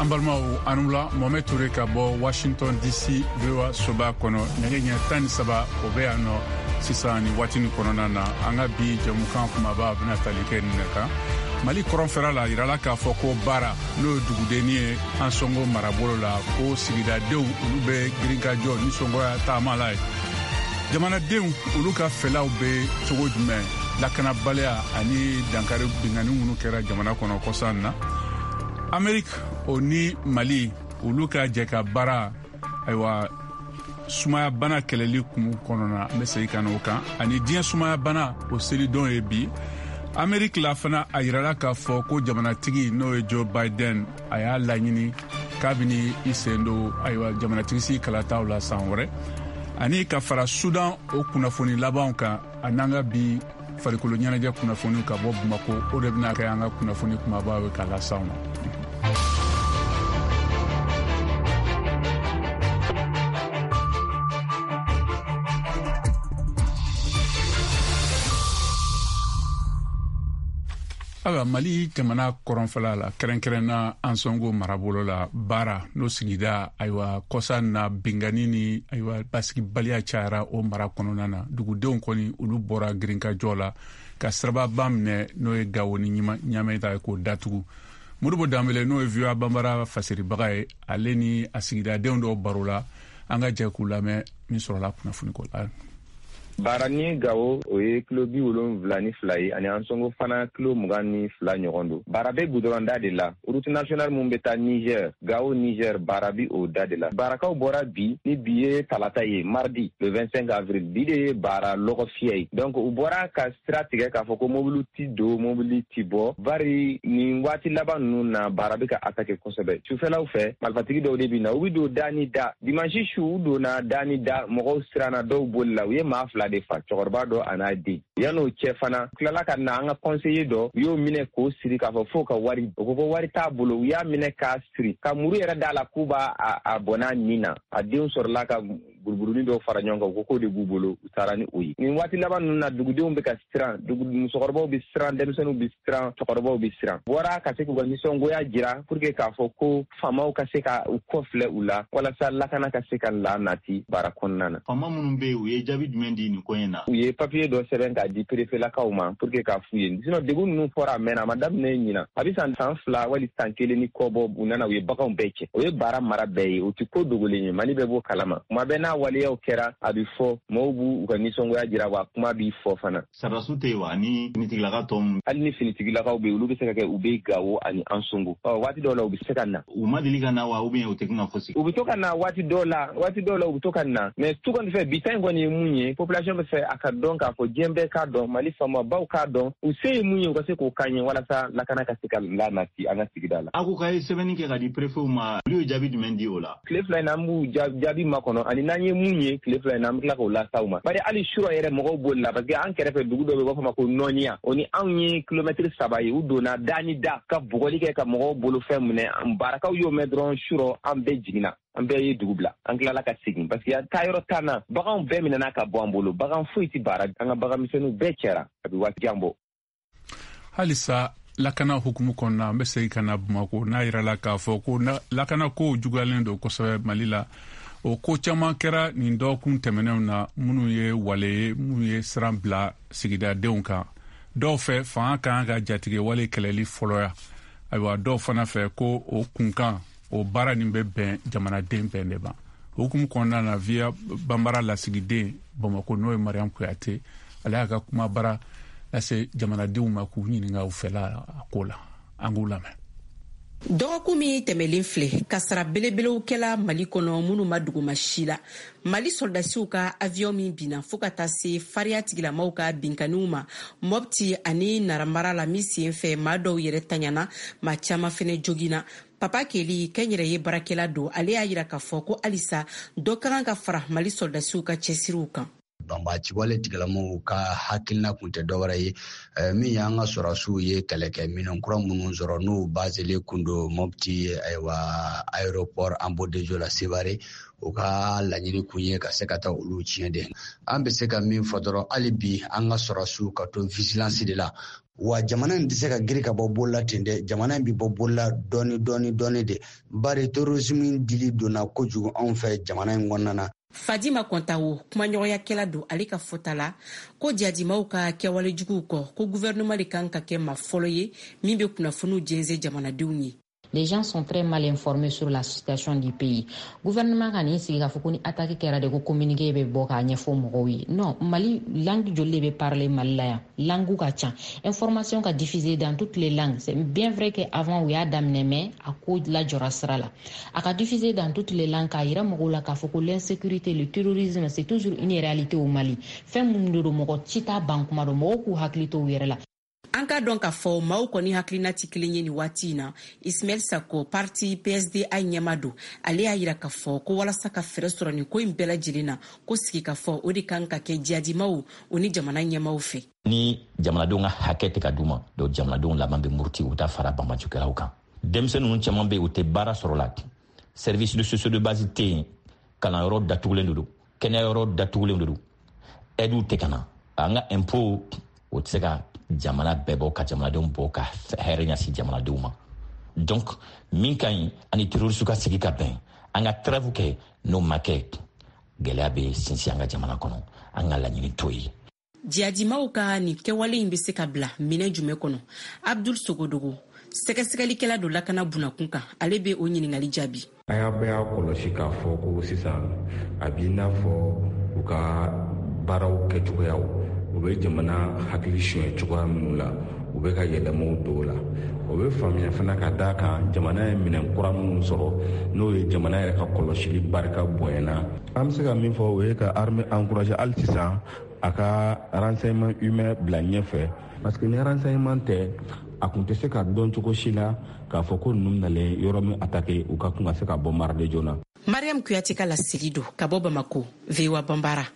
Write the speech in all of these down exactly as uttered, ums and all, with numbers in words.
Ambalma anula Mohamed Touré ka bɔ Washington D C vewa soba kono nege nya tan saba obeano sisa ni watini kɔnɔna na an ka bi jamukan kumaba bɛna tali kɛ nin kan Mali kɔrɔnfɛla la yirala k'a fɔ ko baara n'o dugudeni ye an sɔngo marabolo la ko sigidadenw olu bɛ girinkajɔ ni sɔngoya taama la ye jamanadenw olu ka fɛlaw bɛ cogo jumɛn lakanabaliya ani dankari bingani minnu kɛra jamana kɔnɔ kɔsan na Amerik o ni Mali olu ka jɛ ka baara aywa sumaya bana kɛlɛli kumu kɔnɔna an bɛ segin ka n'o kan ani diɲɛ sumaya bana o selidon ye bi Amerik la fana a yirala k'a fɔ ko jamanatigi n'o ye Joe Biden a y'a laɲini kabini i sen don aywa jamanatigisi kalataw la san wɛrɛ ani ka fara Sudan o kunnafoni labanw kan a n'an ka bi farikolo ɲɛnajɛ kunnafoni ka bɔ Bamako o de bɛna kɛ an ka kunnafoni kumaba ye k'a lasaw ma. Aba Mali jamana kɔrɔnfɛla la kɛrɛnkɛrɛnna an sɔngo marabolo la baara n'o sigida aywa kɔsa na bingani ni aywa basigibaliya cayara o mara kɔnɔna na dugudenw kɔni olu bɔra girinkajɔ la ka sirababa minɛ n'o ye Gawo ni Ɲamɛ ta k'o datugu Modibo Dambele n'o ye V O A Banbara fasiribaga ye ale ni a sigidadenw dɔw baro la an ka jɛ k'u lamɛn min sɔrɔla kunnafoni ko la. Baara ni Gawo o ye kilo bi wolonwula ni fila ye ani an sɔngo fana kilo mugan ni fila ɲɔgɔn don. Baara bɛ goudron da de la. Route nationale mun bɛ taa Niger, Gawo Niger baara bi o da de la. Baarakaw bɔra bi ni bi ye talata ye mardi le vingt-cinq avril bi de ye baara lɔgɔ fiyɛ ye. Donc u bɔra ka sira tigɛ k'a fɔ ko mobili ti don mobili ti bɔ. Bari nin waati laban ninnu na baara bɛ ka attaquer kosɛbɛ. Sufɛlaw fɛ marifatigi dɔw de bi na u bi don da ni da. Dimanche su u donna da ni da mɔgɔw siranna dɔw boli la u ye maa fila de fa cɛkɔrɔba dɔ a n'a den yan'o cɛ fana tilala ka na an ka conseiller dɔ u y'o minɛ k'o siri k'a fɔ fo ka wari o ko ko wari t'a bolo u y'a minɛ k'a siri ka muru yɛrɛ d'a la k'u b'a a bɔn n'a nin na a denw sɔrɔla ka burburuni dɔw fara ɲɔgɔn kan u ko k'o de b'u bolo u taara ni o ye nin waati laban ninnu na dugudenw bɛ ka siran musokɔrɔbaw bɛ siran denmisɛnninw bɛ siran cɛkɔrɔbaw bɛ siran bɔra ka se k'u ka nisɔngoya jira pour que k'a fɔ ko faamaw ka se ka u kɔfilɛ u la walasa lakana ka se ka la nati baara kɔnɔna na. Faama minnu bɛ yen u ye jaabi jumɛn di nin ko in na? U ye papier dɔ sɛbɛn k'a di préfet-lakaw ma pour que k'a f'u ye sinon degun ninnu fɔra a mɛnna a ma daminɛ ɲina a bɛ san san fila wali san kelen ni kɔ bɔ u nana u ye baganw bɛɛ cɛ o ye baara mara bɛɛ ye o tɛ ko dogolen ye Mali bɛ b'o kalama kuma bɛɛ n'a waleyaw kɛra a bɛ fɔ mɔgɔw b'u ka nisɔngoya jira wa kuma b'i fɔ fana. Sarasu tɛ yen wa ni finitigilaka tɔ mun? Hali ni finitigilakaw bɛ yen olu bɛ se ka kɛ u bɛ Gawo ani an sɔngo ɔ waati dɔw la u bɛ se ka na. U ma deli ka na wa ou bien u tɛ kan ka fosi? U bɛ to ka na waati dɔw la waati dɔw la u bɛ to ka na mais tu kɔni fɛ bi ta in kɔni ye mun ye population bɛ fɛ a ka dɔn k'a fɔ diɲɛ bɛɛ k'a dɔn Mali faamabaw k'a dɔn u se ye mun ye u ka se k'o k'an ye walasa lakana ka se ka la nati an ka sigida la. A ko k'a ye sɛbɛnni kɛ ka di préfet ma olu ye jaabi jumɛn di o la? Tile fila in na an b'u jaabi makɔnɔ ani n'an ye mun ye tile fila in na an bɛ tila k'o las'aw ma bari hali sura yɛrɛ mɔgɔw boli la parce que an kɛrɛfɛ dugu dɔ bɛ u b'a fɔ ma ko Nɔniya o ni anw ye kilomɛtiri saba ye u donna da ni da ka bugɔli kɛ ka mɔgɔw bolofɛn minɛ baarakaw y'o mɛn dɔrɔn surɔ an bɛɛ jiginna an bɛɛ ye dugu bila an tilala ka segin parce que taa yɔrɔ tan na baganw bɛɛ minɛna ka bɔ an bolo bagan foyi tɛ baara an ka baganmisɛnninw bɛɛ cɛra a bɛ waati jan bɔ. Halisa lakana hukumu kɔnɔna an bɛ segin ka na Bamako n'a yirala k'a fɔ ko lakana ko juguyalen don kosɛbɛ Mali la o ko caman kɛra nin dɔgɔkun tɛmɛnenw na minnu ye wale ye minnu ye siran bila sigidadenw kan dɔw fɛ fanga kan ka jatigɛ wale kɛlɛli fɔlɔya ayiwa dɔw fana fɛ ko o kunkan o baara nin bɛ bɛn jamanaden bɛɛ de ma o hukumu kɔnɔna na V O A Banbara lasigiden Bamako n'o ye Mariam Kuyate ale y'a ka kuma bara lase jamanadenw ma k'u ɲininka u fɛla a ko la an k'u lamɛn. Dɔgɔkun min tɛmɛlen filɛ kasara belebelew kɛla Mali kɔnɔ minnu ma duguma si la Mali soldasiw ka avion min binna fo ka taa se fariya tigilamaw ka binkaniw ma Mopti ani Naramara la min sen fɛ maa dɔw yɛrɛ taɲana maa caman fɛnɛ jogina. Papa Keli kɛnyɛrɛ ye barakɛla don ale y'a yira k'a fɔ ko halisa dɔ ka kan ka fara Mali soldasiw ka cɛsiriw kan. banbaci wale tigalamu ka hakilina kunte dɔwɛrɛ ye min y'an ka sɔrɔsiw ye kɛlɛkɛ minɛn kura minnu sɔrɔ n'u basele kundo Mopti ayiwa aéroport Ambodejo la Sevare u ka laɲini kun ye ka se ka taa olu tiɲɛ de an bɛ se ka min fɔ dɔrɔn hali bi an ka sɔrɔsiw ka to vigilance de la wa jamana in tɛ se ka giri ka bɔ bolola ten dɛ jamana in bɛ bɔ bolola dɔɔni dɔɔni dɔɔni de bari terrorisme dili donna kojugu anw fɛ jamana in kɔnɔna na. Fadima Kontawo kumaɲɔgɔnyakɛla don ale ka fɔta la ko jadimaw ka kɛwale juguw kɔ ko gouvernement de kan ka kɛ ma fɔlɔ ye min bɛ kunnafoniw jɛnsɛ jamanadenw ye. Les gens sont très mal informés sur la situation du pays. Gouvernement ka ni sigi ka fɔ ko ni attaque kɛra de ko communiqué bɛ bɔ k'a ɲɛfɔ mɔgɔw ye. Non, Mali langue joli bɛ parler Mali la yan. Langue ka ca. Information ka diffuser dans toutes les langues. C'est bien vrai que avant u y'a daminɛ mais a ko lajɔra sira la. A ka diffuser dans toutes les langues k'a yira mɔgɔw la k'a fɔ ko l'insécurité, le terrorisme, c'est toujours une réalité au Mali. Fɛn minnu de don mɔgɔ ci t'a ban kuma dɔn mɔgɔw k'u hakili to u yɛrɛ la. An ka dɔn k'a fɔ maaw kɔni hakilina ti kelen ye ni waati in na Ismail Sako parti P S D A ɲɛma don ale y'a yira k'a fɔ ko walasa ka fɛrɛ sɔrɔ nin ko in bɛɛ lajɛlen na ko sigi ka fɔ o de kan ka kɛ jihadimaw o ni jamana ɲɛmaw fɛ. Ni jamanadenw ka hakɛ tɛ ka d'u ma donc jamanadenw laban bɛ muruti u ta fara banbajukɛlaw kan. Denmisɛnnin ninnu caman bɛ u tɛ baara sɔrɔ la service de sociaux de base tɛ yen kalanyɔrɔ datugulen de don kɛnɛyɔrɔ datugulen de don aides tɛ ka na an ka impôt o tɛ se ka jamana bɛɛ bɔ ka jamanadenw bɔ ka hɛrɛ ɲasi jamanadenw ma donc min ka ɲi ani terroriste ka sigi ka bɛn an ka trêve kɛ n'o ma kɛ gɛlɛya bɛ sinsin an ka jamana kɔnɔ an ka laɲini to ye. Jihadimaw ka nin kɛwale in bɛ se ka bila minɛ jumɛn kɔnɔ Abdul Sogodogo sɛgɛsɛgɛlikɛla dɔ lakana bunakun kan ale bɛ o ɲininkali jaabi. A y'a bɛɛ y'a kɔlɔsi k'a fɔ ko sisan a b'i n'a fɔ u ka baaraw kɛcogoyaw u bɛ jamana hakili suɲɛ cogoya minnu la u bɛ ka yɛlɛmaw don o la o bɛ faamuya fana ka d'a kan jamana ye minɛn kura minnu sɔrɔ n'o ye jamana yɛrɛ ka kɔlɔsili barika bonyana an bɛ se ka min fɔ o ye ka armée encourager hali sisan a ka renseignement humain bila ɲɛfɛ parce que ni renseignement tɛ a kun tɛ se ka dɔn cogo si la k'a fɔ ko ninnu nalen yɔrɔ min attaqué u ka kun ka se ka bɔ Maradi joona. Mariam Kuyate ka lasigi don ka bɔ Bamako V O A Bambara.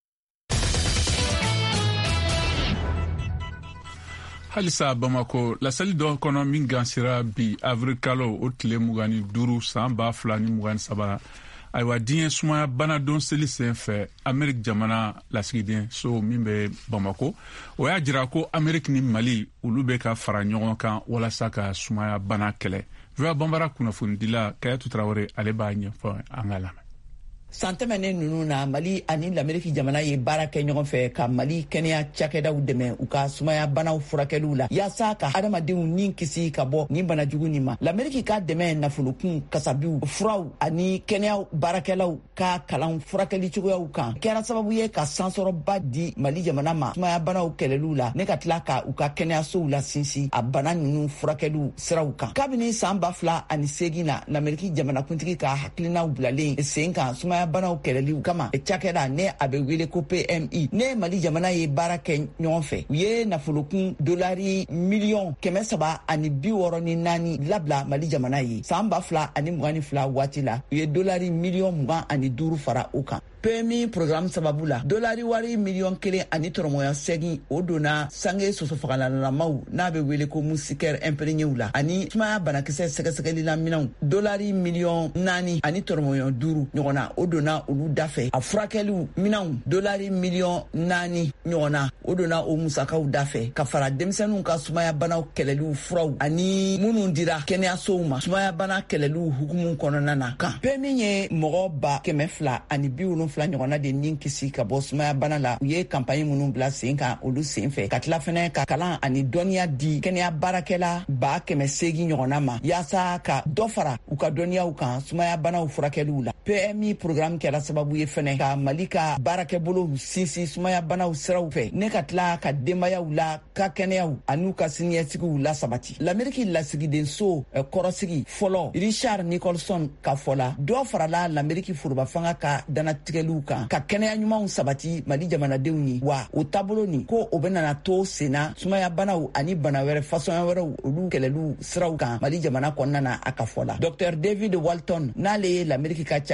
halisa Bamako lasali dɔ kɔnɔ min gansira bi avril kalo o tile mugan ni duuru san ba fila ni mugan ni saba ayiwa diɲɛ sumaya bana don seli sen fɛ Ameriki jamana lasigiden so min bɛ Bamako o y'a jira ko Ameriki ni Mali olu bɛ ka fara ɲɔgɔn kan walasa ka sumaya bana kɛlɛ. V O A Bambara kunnafonidila Kayatu Tarawele ale b'a ɲɛfɔ an ka lamɛn. San tɛmɛnen ninnu na Mali ani l'Amérique jamana ye baara kɛ ɲɔgɔn fɛ ka Mali kɛnɛya cakɛdaw dɛmɛ u ka sumaya banaw furakɛliw la yaasa ka adamadenw ni kisi ka bɔ ni bana jugu nin ma. L'Amérique ka dɛmɛ nafolokun kasabiw furaw ani kɛnɛya baarakɛlaw ka kalan furakɛli cogoyaw kan kɛra sababu ye ka sansɔrɔba di Mali jamana ma sumaya banaw kɛlɛliw la ne ka tila ka u ka kɛnɛyasow la sinsin a bana ninnu furakɛliw siraw kan. Kabini san ba fila ani segin na l'Amérique jamanakuntigi ka hakilinaw bilalen sen kan sumaya banaw kɛlɛliw kama cakɛda ne a bɛ wele ko P M I ne Mali jamana ye baara kɛ ɲɔgɔn fɛ u ye nafolokun dolari miliyɔn kɛmɛ saba ani bi wɔɔrɔ ni naani labila Mali jamana ye san ba fila ani mugan ni fila waati la u ye dolari miliyɔn mugan ani duuru fara o kan. P M I programme sababu la dolari wari miliyɔn kelen ani tɔrɔmɔya segin o donna sange sosofagalalamaw n'a bɛ wele ko musikɛr imprégnéw la ani sumaya banakisɛ sɛgɛsɛgɛlila minɛnw dolari miliyɔn naani ani tɔrɔmɔya duuru ɲɔgɔnna o donna olu dafɛ a furakɛliw minɛnw dolari miliyɔn naani ɲɔgɔnna o donna o musakaw dafɛ ka fara denmisɛnninw ka sumaya banaw kɛlɛliw furaw ani minnu dira kɛnɛyasow ma sumaya bana kɛlɛliw hukumu kɔnɔna na kan. P M I ye mɔgɔ ba kɛmɛ fila ani bi wolonwula fila ɲɔgɔnna de nin kisi ka bɔ sumaya bana la u ye campagne minnu bila sen kan olu sen fɛ ka tila fɛnɛ ka kalan ani dɔnniya di kɛnɛya baarakɛla ba kɛmɛ seegin ɲɔgɔnna ma yaasa ka dɔ fara u ka dɔnniyaw kan sumaya banaw furakɛliw la. P M I programme kɛra sababu ye fɛnɛ ka Mali ka baarakɛbolow sinsin sumaya banaw siraw fɛ ne ka tila ka denbayaw la ka kɛnɛyaw an'u ka siniɲɛsigiw la sabati. L'Amérique lasigiden so kɔrɔsigi fɔlɔ Richard Nicholson ka fɔ la dɔ farala l'Amérique forobafanga ka danatigɛliw kan ka kɛnɛya ɲumanw sabati Mali jamanadenw ye wa o taabolo nin ko o bɛna to senna sumaya banaw ani bana wɛrɛ fasɔnya wɛrɛw olu kɛlɛliw siraw kan Mali jamana kɔnɔna na a ka fɔ la. Docteur David Walton n'ale ye l'Amérique ka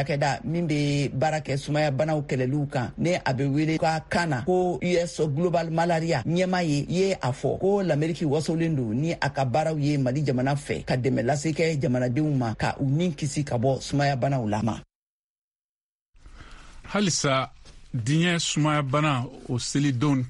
cakɛda min be baara kɛ sumaya banaw kɛlɛliw kan ne a be wele ka kana ko U S Global Malaria ɲɛma ye ye a fɔ ko l'Amérique wasolen don ni a ka baaraw ye Mali jamana fɛ ka dɛmɛ lase kɛ jamanadenw ma ka u nin kisi ka bɔ sumaya banaw la ma. Halisa diɲɛ sumaya bana o selidenw